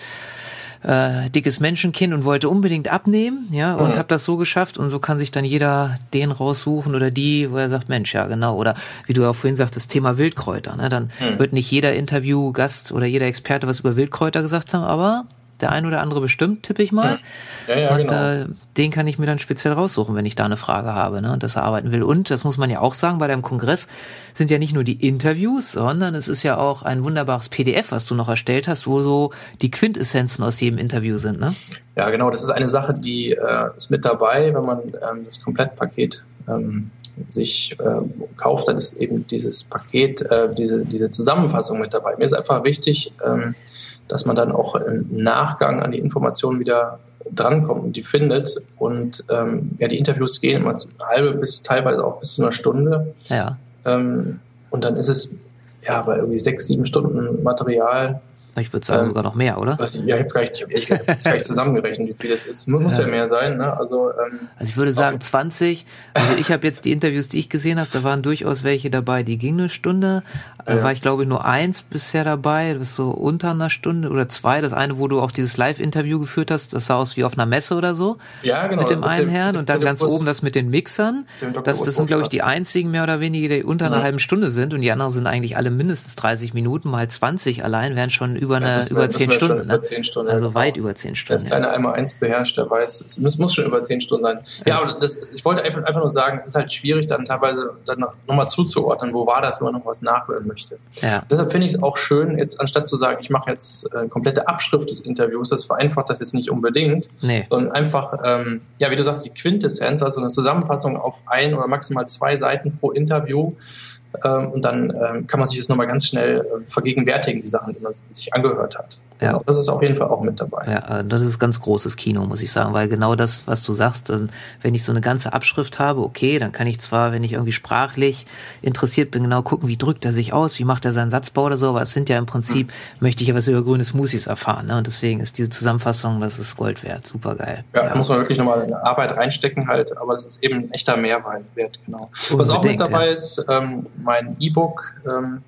äh, dickes Menschenkind und wollte unbedingt abnehmen, ja, und mhm. habe das so geschafft, und so kann sich dann jeder den raussuchen oder die, wo er sagt, Mensch, ja, genau, oder wie du auch vorhin sagtest, Thema Wildkräuter, ne, dann mhm. wird nicht jeder Interviewgast oder jeder Experte was über Wildkräuter gesagt haben, aber der ein oder andere bestimmt, tippe ich mal. Ja, ja, und genau. äh, den kann ich mir dann speziell raussuchen, wenn ich da eine Frage habe, ne, und das erarbeiten will. Und das muss man ja auch sagen, bei deinem Kongress sind ja nicht nur die Interviews, sondern es ist ja auch ein wunderbares P D F, was du noch erstellt hast, wo so die Quintessenzen aus jedem Interview sind, ne? Ja, genau. Das ist eine Sache, die äh, ist mit dabei, wenn man ähm, das Komplettpaket ähm, sich äh, kauft, dann ist eben dieses Paket, äh, diese, diese Zusammenfassung mit dabei. Mir ist einfach wichtig, ähm, dass man dann auch im Nachgang an die Informationen wieder drankommt und die findet. Und ähm, ja, die Interviews gehen immer eine halbe bis teilweise auch bis zu einer Stunde. Ja. Ähm, und dann ist es ja bei irgendwie sechs, sieben Stunden Material. Ich würde sagen, ähm, sogar noch mehr, oder? Ja, ich habe gar nicht, ich hab gar nicht zusammengerechnet, wie viel das ist. Muss ja, ja mehr sein, ne? Also, ähm, also ich würde sagen zwanzig. Also ich habe jetzt die Interviews, die ich gesehen habe, da waren durchaus welche dabei, die gingen eine Stunde. Da ja. war ich, glaube ich, nur eins bisher dabei, das ist so unter einer Stunde oder zwei. Das eine, wo du auch dieses Live-Interview geführt hast, das sah aus wie auf einer Messe oder so. Ja, genau. Mit dem einen dem, Herrn. dem, und dann ganz Bus, oben das mit den Mixern. Das, das sind, glaube ich, die einzigen mehr oder weniger, die unter einer ja. halben Stunde sind. Und die anderen sind eigentlich alle mindestens dreißig Minuten, mal zwanzig allein, wären schon über eine, ja, über zehn Stunden, ne? Über zehn Stunden. Also genau. weit über zehn Stunden. Wer das kleine ja. einmal eins beherrscht, der weiß, es muss, muss schon über zehn Stunden sein. Ja, ja, aber das, ich wollte einfach, einfach nur sagen, es ist halt schwierig, dann teilweise dann nochmal zuzuordnen, wo war das, wenn man noch was nachhören möchte. Ja. Deshalb finde ich es auch schön, jetzt anstatt zu sagen, ich mache jetzt eine komplette Abschrift des Interviews, das vereinfacht das jetzt nicht unbedingt, nee. sondern einfach, ähm, ja, wie du sagst, die Quintessenz, also eine Zusammenfassung auf ein oder maximal zwei Seiten pro Interview. Ähm, und dann ähm, kann man sich das nochmal ganz schnell äh, vergegenwärtigen, die Sachen, die man sich angehört hat. Ja. Genau, das ist auf jeden Fall auch mit dabei. Ja, das ist ganz großes Kino, muss ich sagen, weil genau das, was du sagst, wenn ich so eine ganze Abschrift habe, okay, dann kann ich zwar, wenn ich irgendwie sprachlich interessiert bin, genau gucken, wie drückt er sich aus, wie macht er seinen Satzbau oder so, aber es sind ja im Prinzip, hm. möchte ich ja was über grüne Smoothies erfahren, ne? Und deswegen ist diese Zusammenfassung, das ist Gold wert, super geil. Ja, ja. Da muss man wirklich nochmal eine Arbeit reinstecken halt, aber das ist eben ein echter Mehrwert, genau. Unbedingt, was auch mit dabei ja. ist, ähm, mein E-Book, ähm,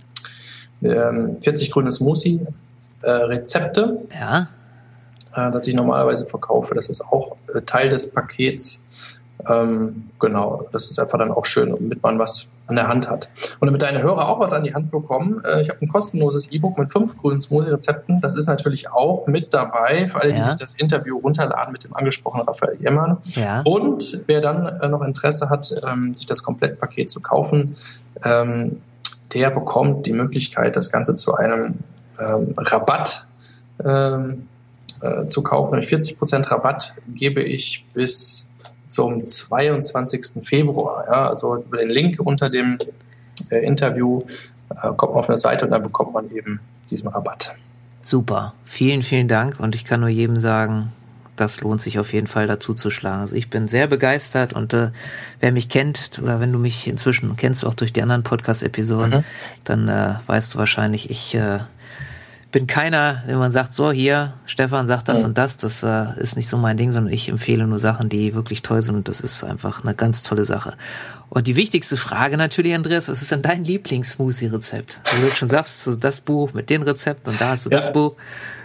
ähm, vierzig grüne Smoothie, Äh, Rezepte, ja. äh, das ich normalerweise verkaufe. Das ist auch äh, Teil des Pakets. Ähm, genau, das ist einfach dann auch schön, damit man was an der Hand hat. Und damit deine Hörer auch was an die Hand bekommen, äh, ich habe ein kostenloses E-Book mit fünf grünen Smoothie-Rezepten. Das ist natürlich auch mit dabei, für alle, ja. die sich das Interview runterladen mit dem angesprochenen Raphael Jemmern. Ja. Und wer dann äh, noch Interesse hat, ähm, sich das Komplettpaket zu kaufen, ähm, der bekommt die Möglichkeit, das Ganze zu einem Ähm, Rabatt ähm, äh, zu kaufen. Nämlich vierzig Prozent Rabatt gebe ich bis zum zweiundzwanzigsten Februar. Ja? Also über den Link unter dem äh, Interview äh, kommt man auf eine Seite und dann bekommt man eben diesen Rabatt. Super. Vielen, vielen Dank. Und ich kann nur jedem sagen, das lohnt sich auf jeden Fall dazu zu schlagen. Also ich bin sehr begeistert und äh, wer mich kennt oder wenn du mich inzwischen kennst, auch durch die anderen Podcast-Episoden, mhm. dann äh, weißt du wahrscheinlich, ich äh, bin keiner, wenn man sagt, so hier, Stefan sagt das ja. und das, das äh, ist nicht so mein Ding, sondern ich empfehle nur Sachen, die wirklich toll sind und das ist einfach eine ganz tolle Sache. Und die wichtigste Frage natürlich, Andreas, was ist denn dein Lieblings-Smoothie-Rezept? Wenn du schon sagst, so das Buch mit den Rezepten und da hast du ja. das Buch.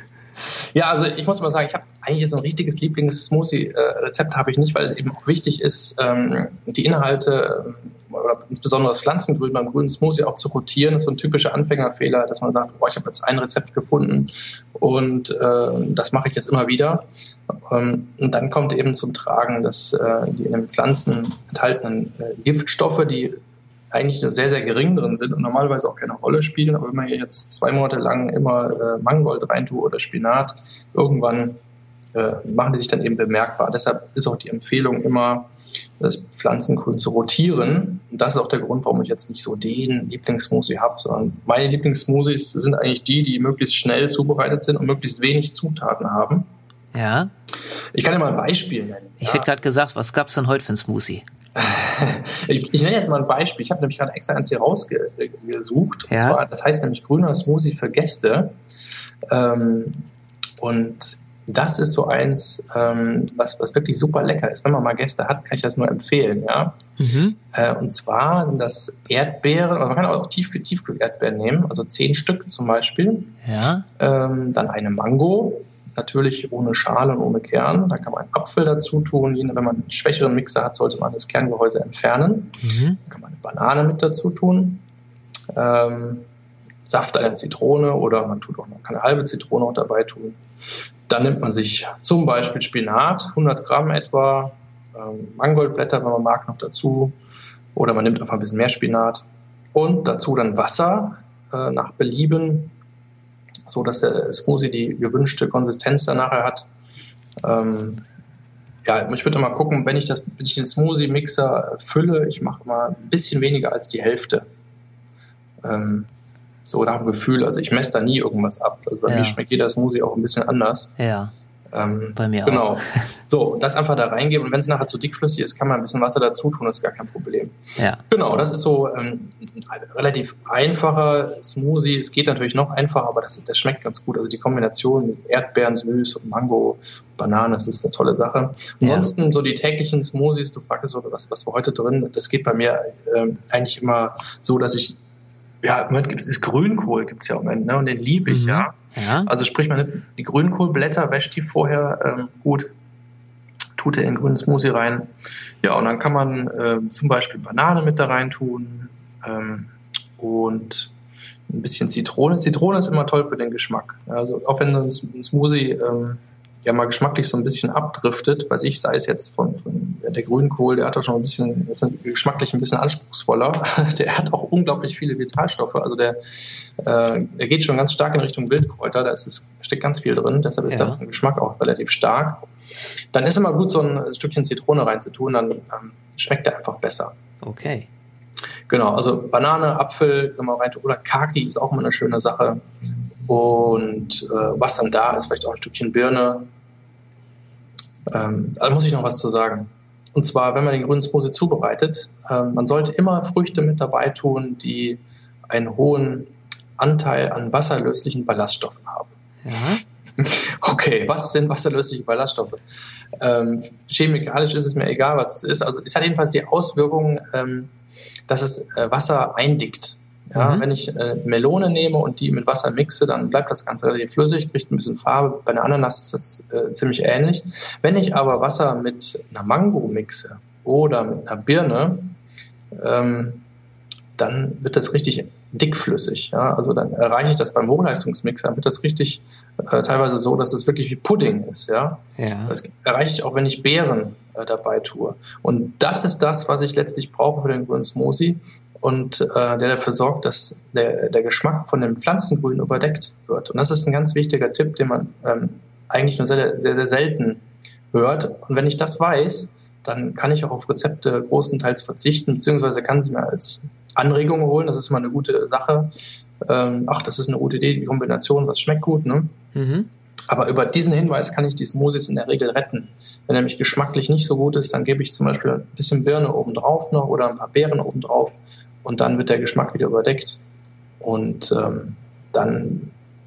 Ja, also ich muss mal sagen, ich habe eigentlich so ein richtiges Lieblings-Smoothie-Rezept habe ich nicht, weil es eben auch wichtig ist, ähm, die Inhalte oder insbesondere das Pflanzengrün beim grünen Smoothie auch zu rotieren. Das ist so ein typischer Anfängerfehler, dass man sagt, oh, ich habe jetzt ein Rezept gefunden und äh, das mache ich jetzt immer wieder. Ähm, und dann kommt eben zum Tragen, dass äh, die in den Pflanzen enthaltenen äh, Giftstoffe, die eigentlich nur sehr, sehr gering drin sind und normalerweise auch keine Rolle spielen. Aber wenn man jetzt zwei Monate lang immer äh, Mangold reintut oder Spinat, irgendwann äh, machen die sich dann eben bemerkbar. Deshalb ist auch die Empfehlung immer, das Pflanzengrün zu rotieren. Und das ist auch der Grund, warum ich jetzt nicht so den Lieblingssmoothie habe, sondern meine Lieblingssmoothies sind eigentlich die, die möglichst schnell zubereitet sind und möglichst wenig Zutaten haben. Ja. Ich kann dir mal ein Beispiel nennen. Ich ja. hätte gerade gesagt, was gab's denn heute für ein Smoothie? Ich, ich nenne jetzt mal ein Beispiel. Ich habe nämlich gerade extra eins hier rausgesucht. Ja. Das, war, das heißt nämlich grüner Smoothie für Gäste. Ähm, und das ist so eins, ähm, was, was wirklich super lecker ist. Wenn man mal Gäste hat, kann ich das nur empfehlen. Ja? Mhm. Äh, und zwar sind das Erdbeeren, also man kann auch Tiefkühl, Tiefkühl-Erdbeeren nehmen, also zehn Stück zum Beispiel. Ja. Ähm, dann eine Mango. Natürlich ohne Schale und ohne Kern. Da kann man einen Apfel dazu tun. Wenn man einen schwächeren Mixer hat, sollte man das Kerngehäuse entfernen. Mhm. Da kann man eine Banane mit dazu tun. Ähm, Saft einer Zitrone oder man tut auch noch eine halbe Zitrone auch dabei tun. Dann nimmt man sich zum Beispiel Spinat, hundert Gramm etwa, ähm, Mangoldblätter, wenn man mag, noch dazu. Oder man nimmt einfach ein bisschen mehr Spinat. Und dazu dann Wasser äh, nach Belieben, so dass der Smoothie die gewünschte Konsistenz dann nachher hat. Ähm, ja, ich würde mal gucken, wenn ich, das, wenn ich den Smoothie-Mixer fülle, ich mache mal ein bisschen weniger als die Hälfte. Ähm, so nach dem Gefühl, also ich messe da nie irgendwas ab. Also bei ja. mir schmeckt jeder Smoothie auch ein bisschen anders. Ja. Ähm, bei mir genau. auch. So, das einfach da reingeben und wenn es nachher zu dickflüssig ist, kann man ein bisschen Wasser dazu tun, das ist gar kein Problem. Ja. Genau, das ist so ähm, ein relativ einfacher Smoothie. Es geht natürlich noch einfacher, aber das, ist, das schmeckt ganz gut. Also die Kombination Erdbeeren, süß und Mango, Banane, das ist eine tolle Sache. Ansonsten ja. so die täglichen Smoothies, du fragst so, was, was war heute drin, das geht bei mir ähm, eigentlich immer so, dass ich ja, im Moment gibt es Grünkohl, gibt es ja im Moment, ne? Und den liebe ich, mhm. ja. ja. Also sprich, man nimmt die Grünkohlblätter, wäscht die vorher ähm, gut, tut er in den grünen Smoothie rein. Ja, und dann kann man äh, zum Beispiel Banane mit da rein tun ähm, und ein bisschen Zitrone. Zitrone ist immer toll für den Geschmack. Also auch wenn ein Smoothie ähm, ja mal geschmacklich so ein bisschen abdriftet, weiß ich, sei es jetzt von, von der Grünkohl, der hat doch schon ein bisschen, ist geschmacklich ein bisschen anspruchsvoller. Der hat auch unglaublich viele Vitalstoffe. Also der, äh, der geht schon ganz stark in Richtung Wildkräuter, da ist es, steckt ganz viel drin, deshalb ist ja. der Geschmack auch relativ stark. Dann ist immer gut, so ein Stückchen Zitrone reinzutun, dann ähm, schmeckt der einfach besser. Okay. Genau, also Banane, Apfel, wenn man reintut, oder Kaki ist auch immer eine schöne Sache. Und äh, was dann da ist, vielleicht auch ein Stückchen Birne. Ähm, da muss ich noch was zu sagen. Und zwar, wenn man den grünen Smoothie zubereitet, äh, man sollte immer Früchte mit dabei tun, die einen hohen Anteil an wasserlöslichen Ballaststoffen haben. Ja. Okay, was sind wasserlösliche Ballaststoffe? Ähm, chemikalisch ist es mir egal, was es ist. Also es hat jedenfalls die Auswirkung, ähm, dass es äh, Wasser eindickt. Ja, mhm. Wenn ich äh, Melone nehme und die mit Wasser mixe, dann bleibt das Ganze relativ flüssig, kriegt ein bisschen Farbe. Bei einer Ananas ist das äh, ziemlich ähnlich. Wenn ich aber Wasser mit einer Mango mixe oder mit einer Birne, ähm, dann wird das richtig dickflüssig. Ja? Also dann erreiche ich das beim Hochleistungsmixer, wird das richtig äh, teilweise so, dass es wirklich wie Pudding ist. Ja? Ja. Das erreiche ich auch, wenn ich Beeren äh, dabei tue. Und das ist das, was ich letztlich brauche für den grünen Smoothie. Und äh, der dafür sorgt, dass der, der Geschmack von dem Pflanzengrün überdeckt wird. Und das ist ein ganz wichtiger Tipp, den man ähm, eigentlich nur sehr, sehr, sehr selten hört. Und wenn ich das weiß, dann kann ich auch auf Rezepte großenteils verzichten, beziehungsweise kann sie mir als Anregung holen. Das ist immer eine gute Sache. Ähm, ach, das ist eine gute Idee, die Kombination, was schmeckt gut, ne? Mhm. Aber über diesen Hinweis kann ich die Smoothies in der Regel retten. Wenn er nämlich geschmacklich nicht so gut ist, dann gebe ich zum Beispiel ein bisschen Birne obendrauf noch oder ein paar Beeren obendrauf und dann wird der Geschmack wieder überdeckt. Und ähm, dann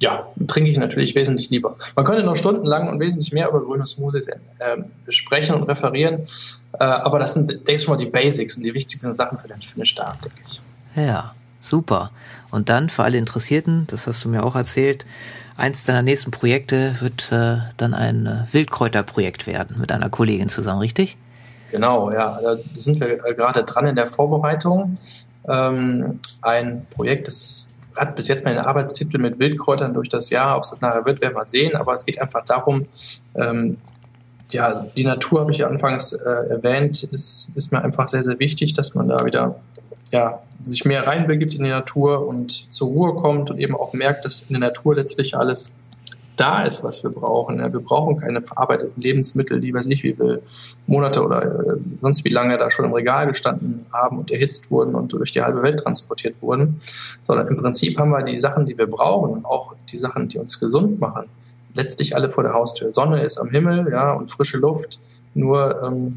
ja, trinke ich natürlich wesentlich lieber. Man könnte noch stundenlang und wesentlich mehr über grüne Smoothies äh, besprechen und referieren, äh, aber das sind, das ist schon mal die Basics und die wichtigsten Sachen für den, für den Start, denke ich. Ja, super. Und dann für alle Interessierten, das hast du mir auch erzählt, eins deiner nächsten Projekte wird äh, dann ein äh, Wildkräuterprojekt werden mit einer Kollegin zusammen, richtig? Genau, ja, da sind wir gerade dran in der Vorbereitung. Ähm, ein Projekt, das hat bis jetzt meinen Arbeitstitel mit Wildkräutern durch das Jahr. Ob es das nachher wird, werden wir mal sehen. Aber es geht einfach darum, ähm, ja, die Natur, habe ich ja anfangs äh, erwähnt, ist, ist mir einfach sehr, sehr wichtig, dass man da wieder ja, sich mehr reinbegibt in die Natur und zur Ruhe kommt und eben auch merkt, dass in der Natur letztlich alles da ist, was wir brauchen. Ja, wir brauchen keine verarbeiteten Lebensmittel, die, weiß ich, wie viele Monate oder äh, sonst wie lange da schon im Regal gestanden haben und erhitzt wurden und durch die halbe Welt transportiert wurden, sondern im Prinzip haben wir die Sachen, die wir brauchen und auch die Sachen, die uns gesund machen, letztlich alle vor der Haustür. Sonne ist am Himmel, ja, und frische Luft, nur ähm,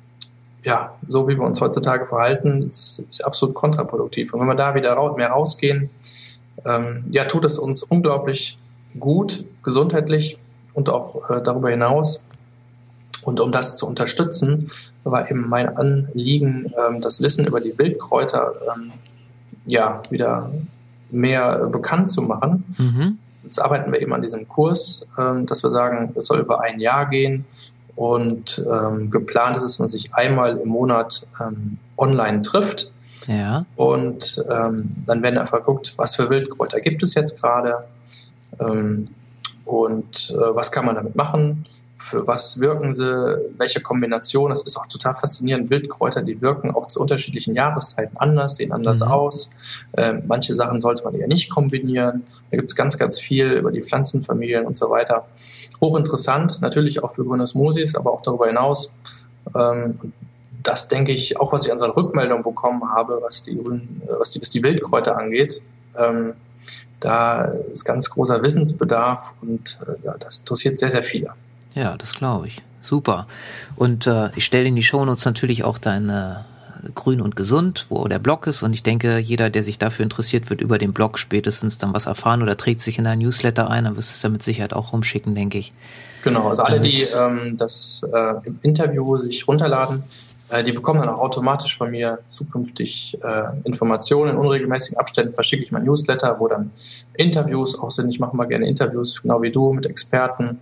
ja, so wie wir uns heutzutage verhalten, ist, ist absolut kontraproduktiv. Und wenn wir da wieder raus, mehr rausgehen, ähm, ja, tut es uns unglaublich gut, gesundheitlich und auch äh, darüber hinaus. Und um das zu unterstützen, war eben mein Anliegen, ähm, das Wissen über die Wildkräuter ähm, ja, wieder mehr bekannt zu machen. Mhm. Jetzt arbeiten wir eben an diesem Kurs, ähm, dass wir sagen, es soll über ein Jahr gehen. Und ähm, geplant ist es, dass man sich einmal im Monat ähm, online trifft. Ja. Und ähm, dann werden einfach geguckt, was für Wildkräuter gibt es jetzt gerade ähm, und äh, was kann man damit machen, für was wirken sie, welche Kombination. Es ist auch total faszinierend, Wildkräuter, die wirken auch zu unterschiedlichen Jahreszeiten anders, sehen anders mhm. aus. Äh, manche Sachen sollte man ja nicht kombinieren. Da gibt es ganz, ganz viel über die Pflanzenfamilien und so weiter. Hochinteressant, natürlich auch für grüne Smoothies, aber auch darüber hinaus. Ähm, das denke ich, auch was ich an so einer Rückmeldung bekommen habe, was die, was die, was die Wildkräuter angeht. Ähm, da ist ganz großer Wissensbedarf und äh, ja, das interessiert sehr, sehr viele. Ja, das glaube ich. Super. Und äh, ich stelle in die Shownotes natürlich auch deine Grün und Gesund, wo der Blog ist. Und ich denke, jeder, der sich dafür interessiert, wird über den Blog spätestens dann was erfahren oder trägt sich in ein Newsletter ein. Dann wirst du es ja mit Sicherheit auch rumschicken, denke ich. Genau, also alle, die ähm, das äh, im Interview sich runterladen, äh, die bekommen dann auch automatisch von mir zukünftig äh, Informationen. In unregelmäßigen Abständen verschicke ich mein Newsletter, wo dann Interviews auch sind. Ich mache mal gerne Interviews, genau wie du, mit Experten.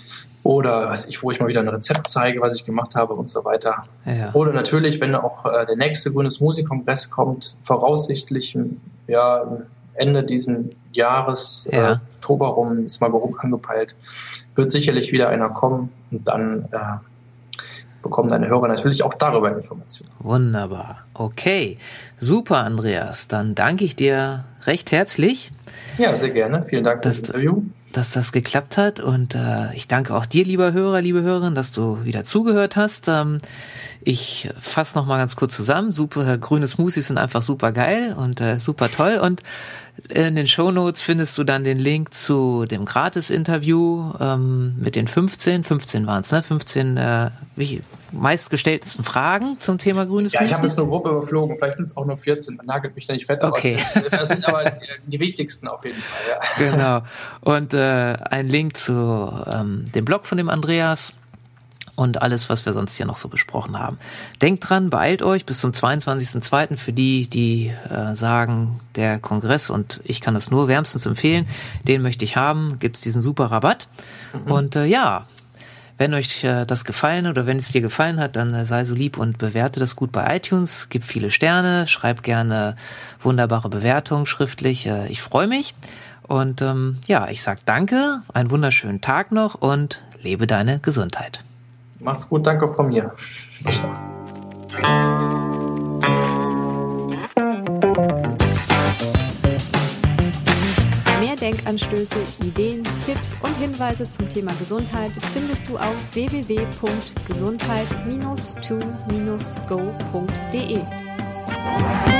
Oder weiß ich, wo ich mal wieder ein Rezept zeige, was ich gemacht habe und so weiter. Ja. Oder natürlich, wenn auch äh, der nächste grüne Smoothie-Kongress kommt, voraussichtlich ja, Ende diesen Jahres, ja. äh, Oktober rum, ist mal grob angepeilt, wird sicherlich wieder einer kommen und dann äh, bekommen deine Hörer natürlich auch darüber Informationen. Wunderbar. Okay. Super, Andreas. Dann danke ich dir recht herzlich. Ja, sehr gerne. Vielen Dank für das Interview. Dass das geklappt hat und äh, ich danke auch dir, lieber Hörer, liebe Hörerin, dass du wieder zugehört hast. Ähm, ich fasse noch mal ganz kurz zusammen. Super, grüne Smoothies sind einfach super geil und äh, super toll und in den Shownotes findest du dann den Link zu dem Gratis-Interview ähm, mit den fünfzehn, fünfzehn waren es, ne? fünfzehn äh, wie, meistgestelltesten Fragen zum Thema grünes Smoothies. Ja, ich habe jetzt nur grob überflogen, vielleicht sind es auch nur vierzehn, man nagelt mich da nicht fett. Okay. Aber das sind aber die wichtigsten auf jeden Fall, ja. Genau. Und äh, ein Link zu ähm, dem Blog von dem Andreas und alles, was wir sonst hier noch so besprochen haben. Denkt dran, beeilt euch bis zum zweiundzwanzigsten zweiten für die, die äh, sagen, der Kongress, und ich kann das nur wärmstens empfehlen, den möchte ich haben, gibt's diesen super Rabatt. Mhm. Und äh, ja, wenn euch äh, das gefallen oder wenn es dir gefallen hat, dann äh, sei so lieb und bewerte das gut bei iTunes, gib viele Sterne, schreib gerne wunderbare Bewertungen schriftlich. Äh, ich freue mich. Und ähm, ja, ich sag danke, einen wunderschönen Tag noch und lebe deine Gesundheit. Macht's gut, danke von mir. Mehr Denkanstöße, Ideen, Tipps und Hinweise zum Thema Gesundheit findest du auf w w w punkt gesundheit Bindestrich to Bindestrich go punkt d e.